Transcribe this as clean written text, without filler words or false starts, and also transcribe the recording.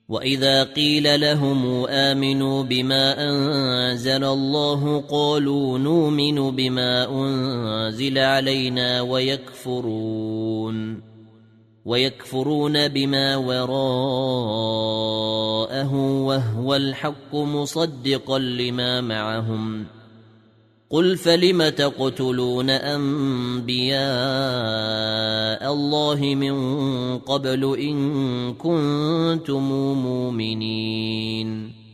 وإذا قيل لهم آمنوا بما أنزل الله قالوا نؤمن بما أنزل علينا ويكفرون بما وراءه وهو الحق مصدقا لما معهم قل فلم تقتلون أنبياء الله من قبل إن كنتم مؤمنين